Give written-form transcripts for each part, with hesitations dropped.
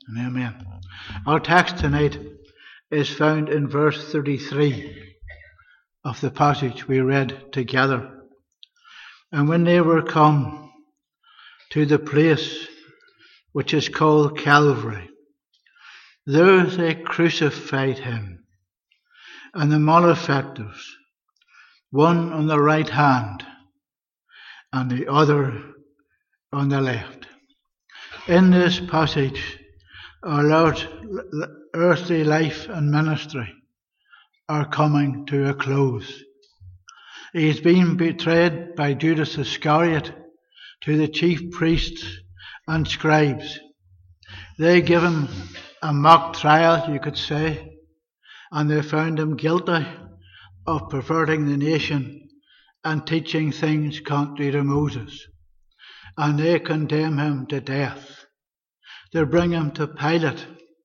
and amen. Our text tonight is found in verse 33 of the passage we read together. And when they were come to the place which is called Calvary, there they crucified him, and the malefactors, one on the right hand and the other on the left. In this passage, our Lord's earthly life and ministry are coming to a close. He has been betrayed by Judas Iscariot to the chief priests and scribes. They give him a mock trial, you could say, and they found him guilty of perverting the nation and teaching things contrary to Moses. And they condemn him to death. They bring him to Pilate,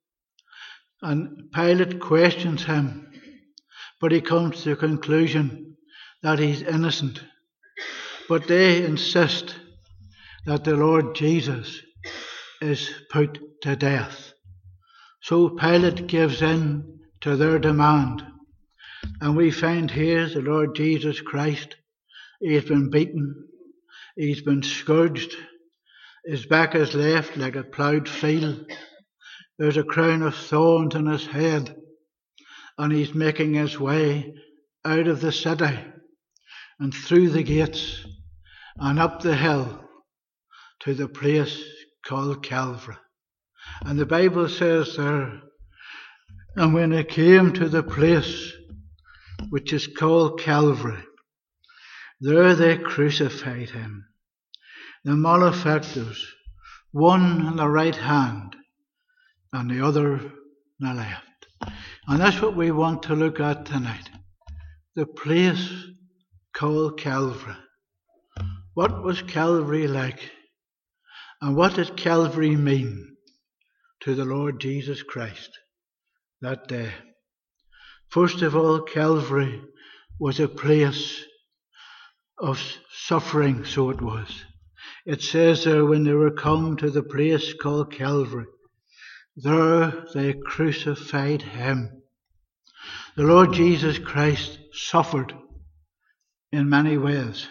and Pilate questions him, but he comes to the conclusion that he's innocent. But they insist that the Lord Jesus is put to death. So Pilate gives in to their demand, and we find here the Lord Jesus Christ. He has been beaten, he's been scourged, his back is left like a ploughed field. There's a crown of thorns on his head, and he's making his way out of the city and through the gates and up the hill to the place called Calvary. And the Bible says there, and when they came to the place which is called Calvary, there they crucified him, the malefactors, one on the right hand and the other on the left. And that's what we want to look at tonight. The place called Calvary. What was Calvary like? And what did Calvary mean to the Lord Jesus Christ that day? First of all, Calvary was a place of suffering, so it was. It says there, when they were come to the place called Calvary, there they crucified him. The Lord Jesus Christ suffered in many ways.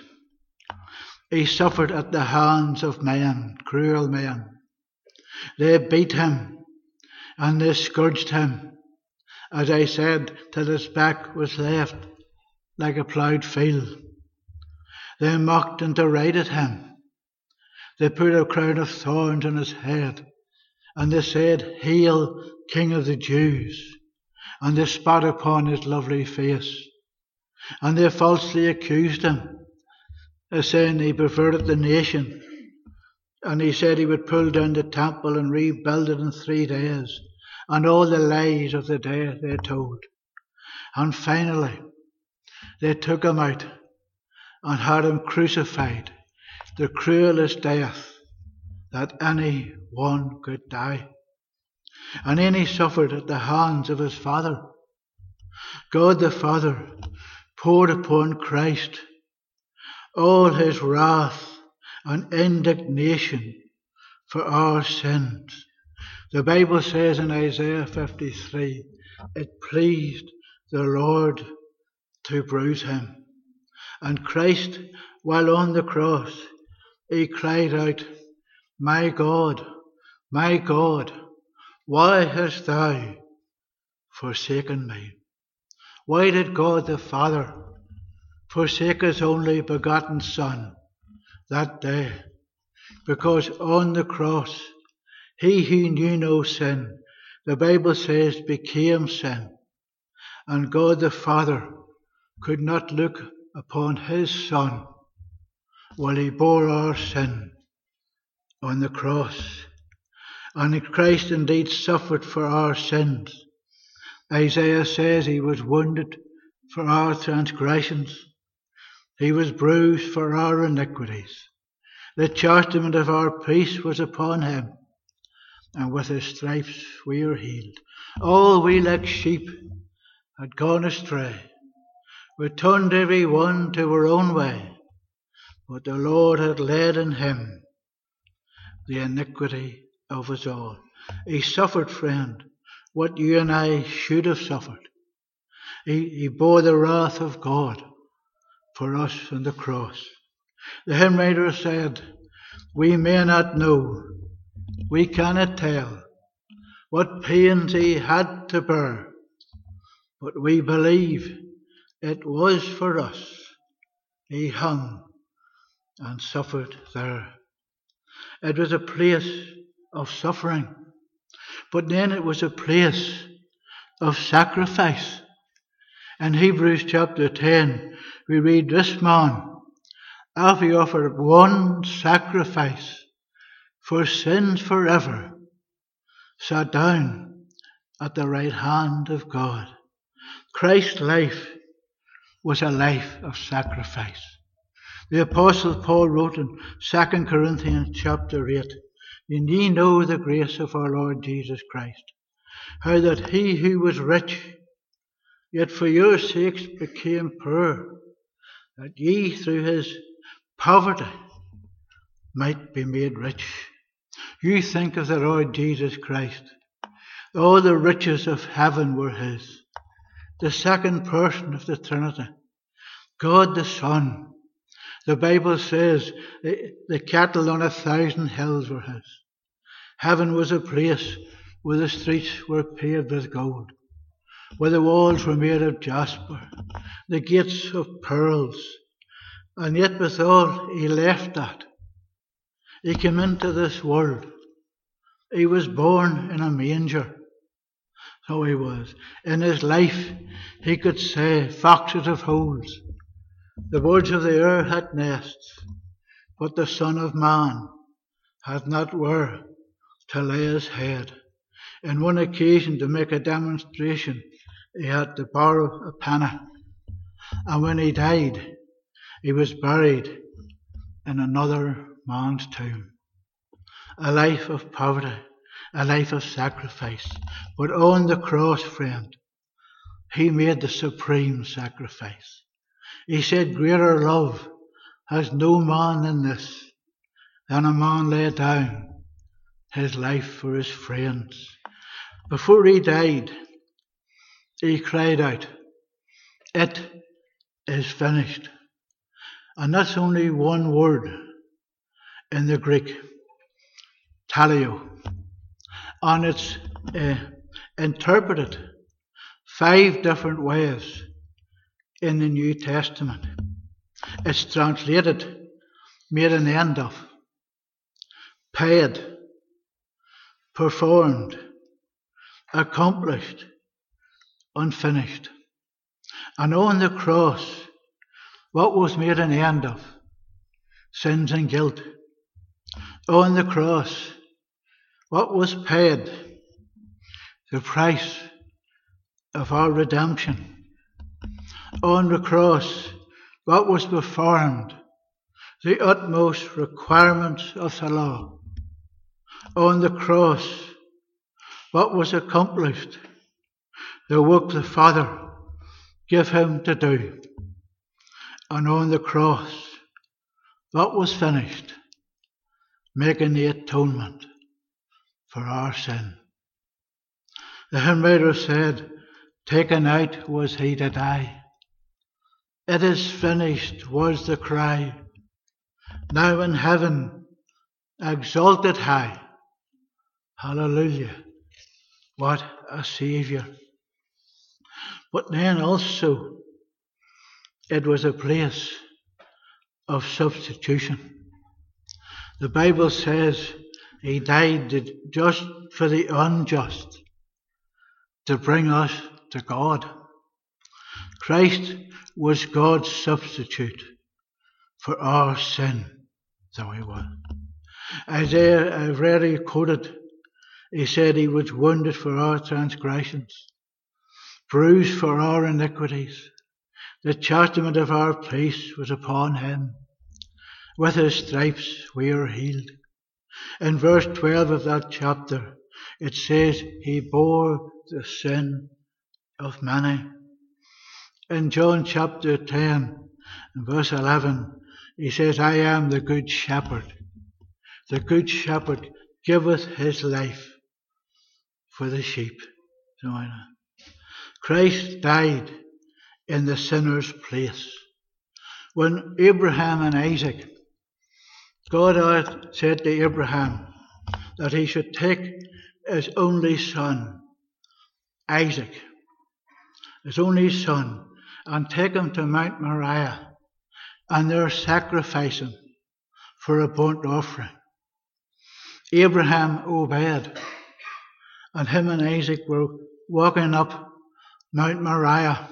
He suffered at the hands of men, cruel men. They beat him and they scourged him, as I said, till his back was left like a ploughed field. They mocked and derided him. They put a crown of thorns on his head, and they said, "Hail, King of the Jews," and they spat upon his lovely face. And they falsely accused him, saying he perverted the nation, and he said he would pull down the temple and rebuild it in 3 days, and all the lies of the day they told. And finally, they took him out and had him crucified, the cruelest death that any one could die. And then he suffered at the hands of his Father. God the Father poured upon Christ all his wrath and indignation for our sins. The Bible says in Isaiah 53, it pleased the Lord to bruise him. And Christ, while on the cross, he cried out, my God, why hast thou forsaken me?" Why did God the Father forsake his only begotten Son that day? Because on the cross, he who knew no sin, the Bible says, became sin. And God the Father could not look upon his Son while he bore our sin on the cross. And Christ indeed suffered for our sins. Isaiah says he was wounded for our transgressions. He was bruised for our iniquities. The chastisement of our peace was upon him, and with his stripes we are healed. All we like sheep had gone astray. We turned every one to our own way, but the Lord had laid in him the iniquity of us all. He suffered, friend, what you and I should have suffered. He bore the wrath of God for us on the cross. The hymn writer said, we may not know, we cannot tell what pains he had to bear, but we believe it was for us he hung and suffered there. It was a place of suffering, but then it was a place of sacrifice. In Hebrews chapter 10, we read, this man, after he offered one sacrifice for sins forever, sat down at the right hand of God. Christ's life was a life of sacrifice. The Apostle Paul wrote in 2 Corinthians chapter 8, and ye know the grace of our Lord Jesus Christ, how that he who was rich, yet for your sakes became poor, that ye through his poverty might be made rich. You think of the Lord Jesus Christ. All the riches of heaven were his. The second person of the Trinity, God the Son. The Bible says the cattle on 1,000 hills were his. Heaven was a place where the streets were paved with gold, where the walls were made of jasper, the gates of pearls. And yet withal he left that. He came into this world. He was born in a manger. So he was. In his life he could say, foxes have holes, the birds of the air had nests, but the Son of Man had not where to lay his head. In one occasion, to make a demonstration, he had to borrow a penny. And when he died, he was buried in another man's tomb. A life of poverty, a life of sacrifice. But on the cross, friend, he made the supreme sacrifice. He said, greater love has no man than this, than a man lay down his life for his friends. Before he died, he cried out, it is finished. And that's only one word in the Greek, talio. And it's interpreted 5 different ways in the New Testament. It's translated, made an end of, paid, performed, accomplished, unfinished. And on the cross, what was made an end of? Sins and guilt. On the cross, what was paid? The price of our redemption. On the cross, what was performed? The utmost requirements of the law. On the cross, what was accomplished? The work the Father gave him to do. And on the cross, what was finished? Making the atonement for our sin. The hymn writer said, taken out was he to die. It is finished was the cry. Now in heaven, exalted high. Hallelujah. What a Saviour. But then also, it was a place of substitution. The Bible says he died just for the unjust, to bring us to God. Christ was God's substitute for our sin, though he was. Isaiah, I've already quoted, he said he was wounded for our transgressions, bruised for our iniquities. The chastisement of our peace was upon him. With his stripes we are healed. In verse 12 of that chapter, it says he bore the sin of many. In John chapter 10, in verse 11, he says, I am the good shepherd. The good shepherd giveth his life for the sheep. Christ died in the sinner's place. When Abraham and Isaac, God had said to Abraham that he should take his only son, Isaac, his only son, and take him to Mount Moriah and there sacrifice him for a burnt offering. Abraham obeyed, and him and Isaac were walking up Mount Moriah.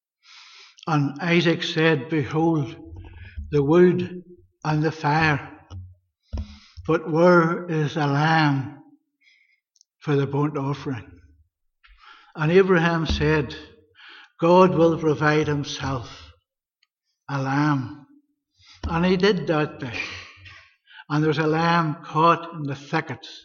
And Isaac said, "Behold, the wood and the fire, but where is the lamb for the burnt offering?" And Abraham said, "God will provide himself a lamb." And he did that day. And there was a lamb caught in the thickets.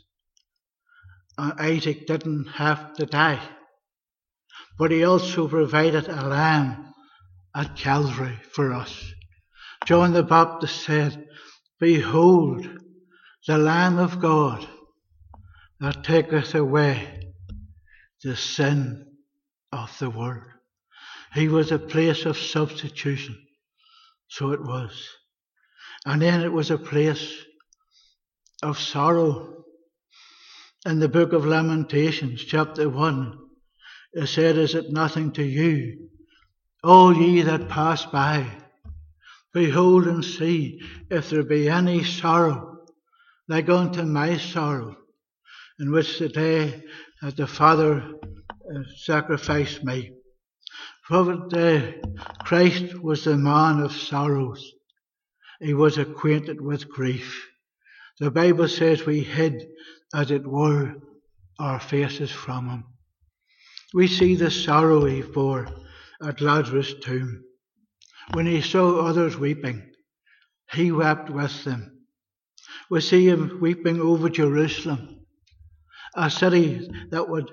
And Isaac didn't have to die. But he also provided a lamb at Calvary for us. John the Baptist said, "Behold, the Lamb of God that taketh away the sin of the world." He was a place of substitution. So it was. And then it was a place of sorrow. In the book of Lamentations, chapter 1, it said, "Is it nothing to you, all ye that pass by? Behold and see if there be any sorrow like unto my sorrow, in which the day that the Father sacrificed me." For Christ was the man of sorrows. He was acquainted with grief. The Bible says we hid, as it were, our faces from him. We see the sorrow he bore at Lazarus' tomb. When he saw others weeping, he wept with them. We see him weeping over Jerusalem, a city that would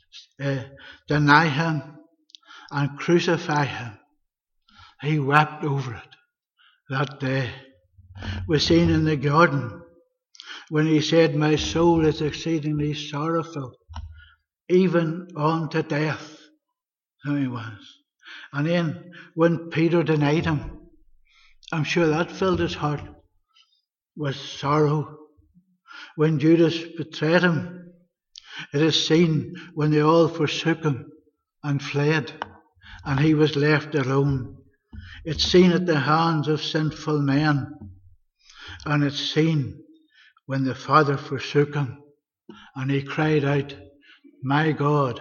deny him and crucify him. He wept over it that day. We're seen in the garden when he said, "My soul is exceedingly sorrowful, even unto death." So he was. And then when Peter denied him, I'm sure that filled his heart with sorrow. When Judas betrayed him, it is seen when they all forsook him and fled, and he was left alone. It's seen at the hands of sinful men, and it's seen when the Father forsook him, and he cried out, my God,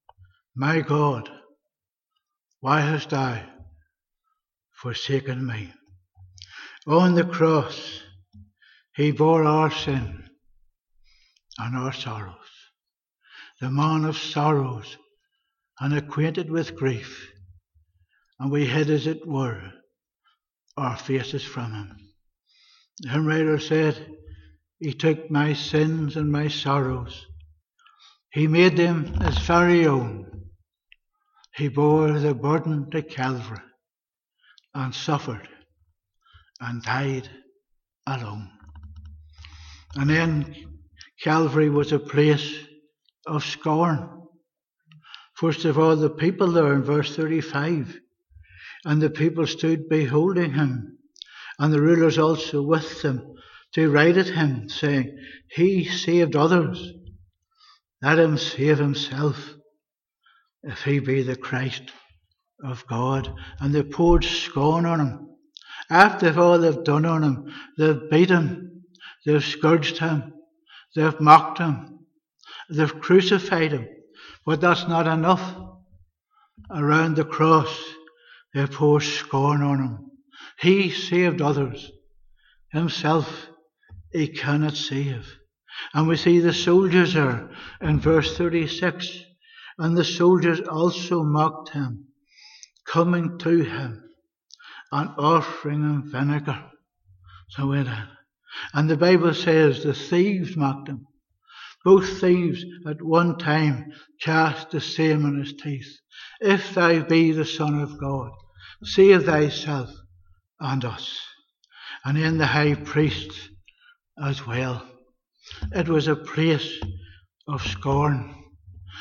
why hast thou forsaken me?" On the cross, he bore our sin and our sorrows. The man of sorrows and acquainted with grief, and we hid, as it were, our faces from him. The hymn writer said, "He took my sins and my sorrows. He made them his very own. He bore the burden to Calvary and suffered and died alone." And then Calvary was a place of scorn. First of all, the people there in verse 35. "And the people stood beholding him, and the rulers also with them, to write at him, saying, He saved others. Let him save himself, if he be the Christ of God." And they poured scorn on him. After all they've done on him, they've beat him, they've scourged him, they've mocked him, they've crucified him. But that's not enough. Around the cross, they pour scorn on him. He saved others. Himself he cannot save. And we see the soldiers there in verse 36. "And the soldiers also mocked him, coming to him and offering him vinegar." So it is. And the Bible says the thieves mocked him. Both thieves at one time cast the same in his teeth. "If thou be the Son of God, save thyself and us." And in the high priest as well. It was a place of scorn.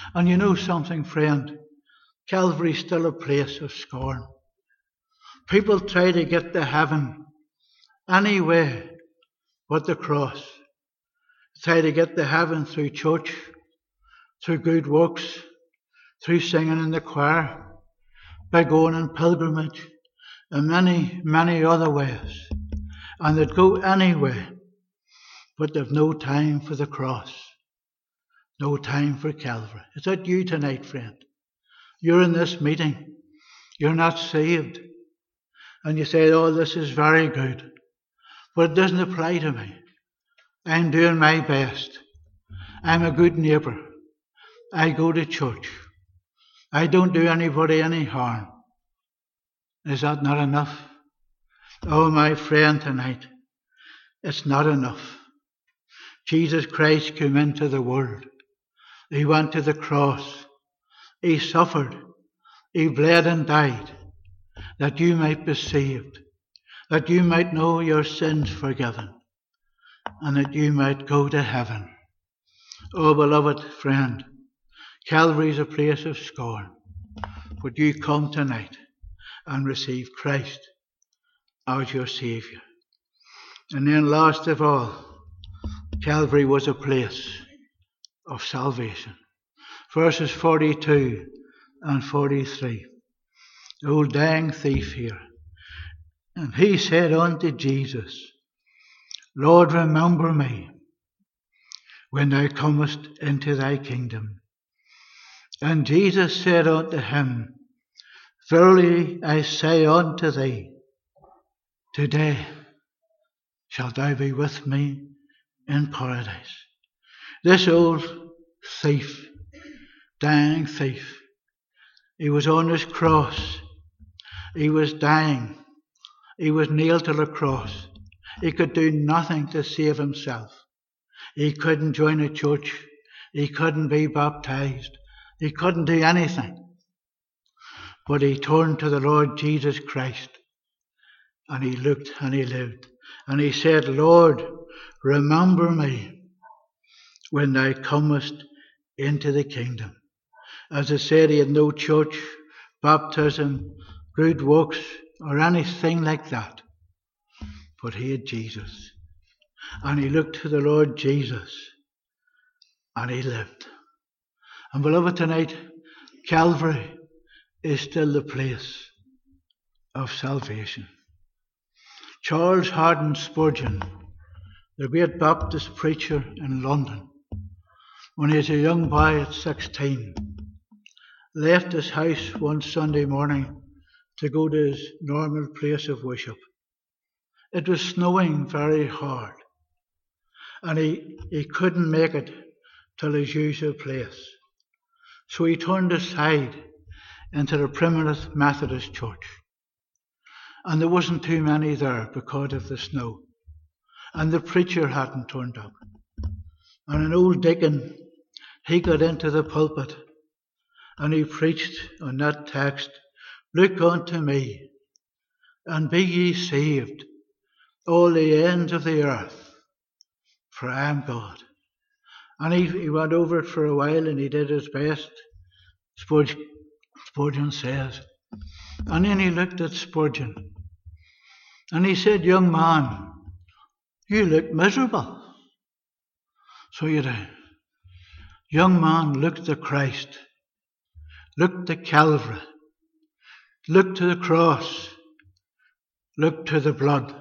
And you know something, friend? Calvary's still a place of scorn. People try to get to heaven any way but the cross. Try to get to heaven through church, through good works, through singing in the choir, by going on pilgrimage, and many, many other ways. And they'd go anyway, but they've no time for the cross, no time for Calvary. Is that you tonight, friend? You're in this meeting, you're not saved, and you say, oh, this is very good, but it doesn't apply to me. I'm doing my best. I'm a good neighbour. I go to church. I don't do anybody any harm. Is that not enough? Oh, my friend, tonight, it's not enough. Jesus Christ came into the world. He went to the cross. He suffered. He bled and died that you might be saved, that you might know your sins forgiven, and that you might go to heaven. Oh, beloved friend, Calvary is a place of scorn, but you come tonight and receive Christ as your Saviour. And then last of all, Calvary was a place of salvation. Verses 42 and 43. The old dying thief here. And he said unto Jesus, Lord, remember me when thou comest into thy kingdom. And Jesus said unto him, Verily I say unto thee, today shalt thou be with me in paradise. This old thief, dying thief, he was on his cross. He was dying. He was nailed to the cross. He could do nothing to save himself. He couldn't join a church. He couldn't be baptized. He couldn't do anything. But he turned to the Lord Jesus Christ, and he looked and he lived. And he said, Lord, remember me when thou comest into the kingdom. As I said, he had no church, baptism, good works, or anything like that. But he had Jesus. And he looked to the Lord Jesus, and he lived. And beloved, tonight, Calvary is still the place of salvation. Charles Haddon Spurgeon, the great Baptist preacher in London, when he was a young boy at 16, left his house one Sunday morning to go to his normal place of worship. It was snowing very hard, and he couldn't make it till his usual place. So he turned aside into the primitive Methodist church. And there wasn't too many there because of the snow. And the preacher hadn't turned up. And an old deacon, he got into the pulpit and he preached on that text, Look unto me, and be ye saved, all the ends of the earth, for I am God. And he went over it for a while and he did his best, Spurgeon says. And then he looked at Spurgeon and he said, Young man, you look miserable. So you do. Young man, look to Christ. Look to Calvary. Look to the cross. Look to the blood.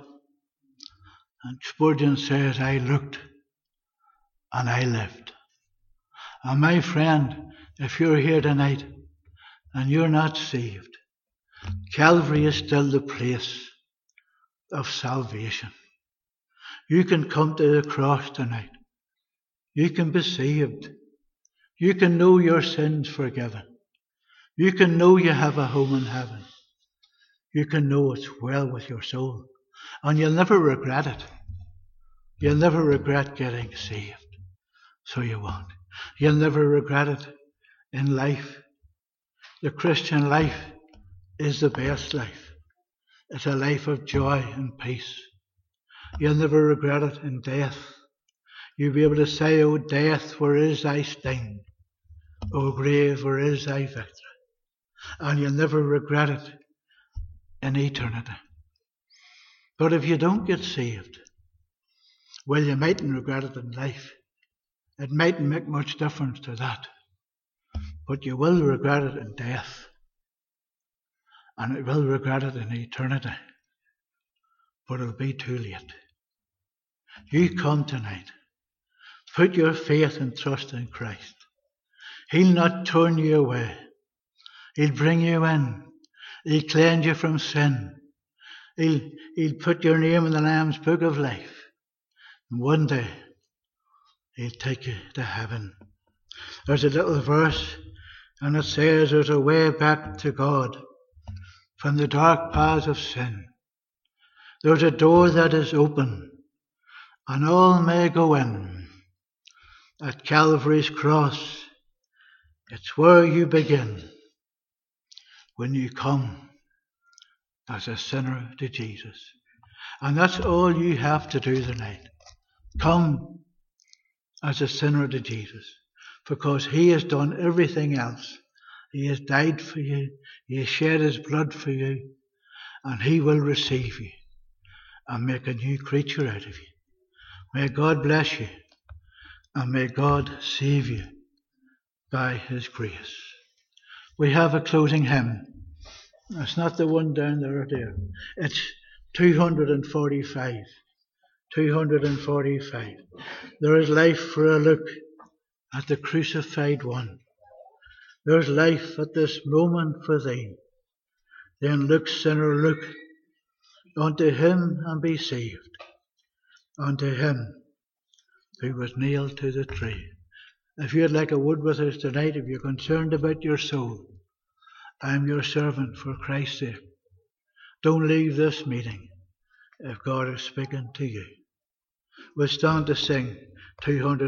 And Spurgeon says, I looked and I lived. And my friend, if you're here tonight and you're not saved, Calvary is still the place of salvation. You can come to the cross tonight. You can be saved. You can know your sins forgiven. You can know you have a home in heaven. You can know it's well with your soul. And you'll never regret it. You'll never regret getting saved. So you won't. You'll never regret it in life. The Christian life is the best life. It's a life of joy and peace. You'll never regret it in death. You'll be able to say, O death, where is thy sting? O grave, where is thy victory? And you'll never regret it in eternity. But if you don't get saved, well, you mightn't regret it in life. It mightn't make much difference to that. But you will regret it in death. And you will regret it in eternity. But it'll be too late. You come tonight. Put your faith and trust in Christ. He'll not turn you away. He'll bring you in. He'll cleanse you from sin. He'll put your name in the Lamb's Book of Life. And one day, He'll take you to heaven. There's a little verse, and it says there's a way back to God from the dark paths of sin. There's a door that is open, and all may go in. At Calvary's cross, it's where you begin when you come as a sinner to Jesus. And that's all you have to do tonight. Come as a sinner to Jesus, because He has done everything else. He has died for you. He has shed His blood for you, and He will receive you and make a new creature out of you. May God bless you, and may God save you by His grace. We have a closing hymn. It's not the one down there, dear. It's 245. 245. There is life for a look at the crucified one. There's life at this moment for thee. Then look, sinner, look unto Him and be saved. Unto Him who was nailed to the tree. If you'd like a word with us tonight, if you're concerned about your soul, I'm your servant for Christ's sake. Don't leave this meeting if God is speaking to you. We'll stand to sing 200.